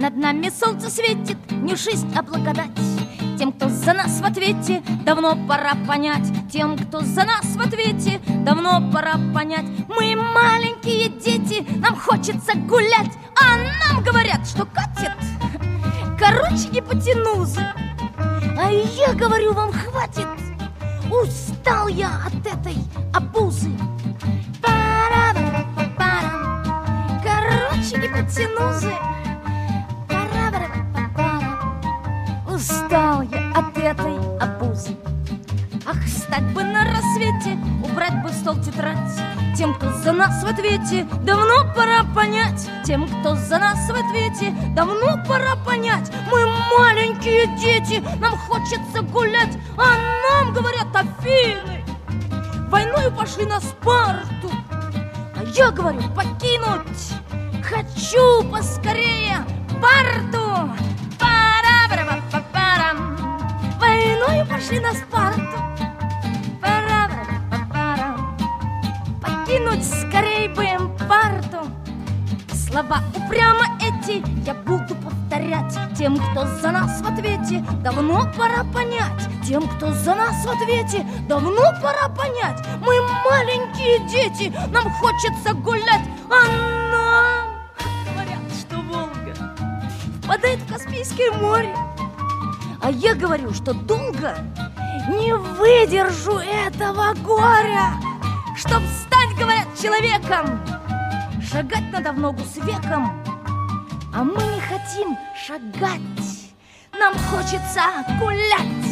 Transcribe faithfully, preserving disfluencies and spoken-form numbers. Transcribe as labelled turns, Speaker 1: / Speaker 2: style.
Speaker 1: Над нами солнце светит, не жизнь, а благодать. Тем, кто за нас в ответе, давно пора понять. Тем, кто за нас в ответе, давно пора понять. Мы маленькие дети, нам хочется гулять, а нам говорят, что катит короче гипотенузы. А я говорю, вам хватит, устал я от этой обузы. Пара-пара-пара. Короче гипотенузы. Устал я от этой обузы. Ах, встать бы на рассвете, убрать бы в стол тетрадь. Тем, кто за нас в ответе, давно пора понять. Тем, кто за нас в ответе, давно пора понять. Мы маленькие дети, нам хочется гулять, а нам говорят: Афины войною пошли на Спарту. А я говорю: покинуть хочу поскорее Спарту. Войною пошли на Спарту. Покинуть скорей бы им Спарту. Слова упрямо эти я буду повторять. Тем, кто за нас в ответе, давно пора понять. Тем, кто за нас в ответе, давно пора понять. Мы маленькие дети, нам хочется гулять, а нам говорят, что Волга впадает в Каспийское море. А я говорю, что долго не выдержу этого горя. Чтоб стать, говорят, человеком, шагать надо в ногу с веком. А мы не хотим шагать, нам хочется гулять.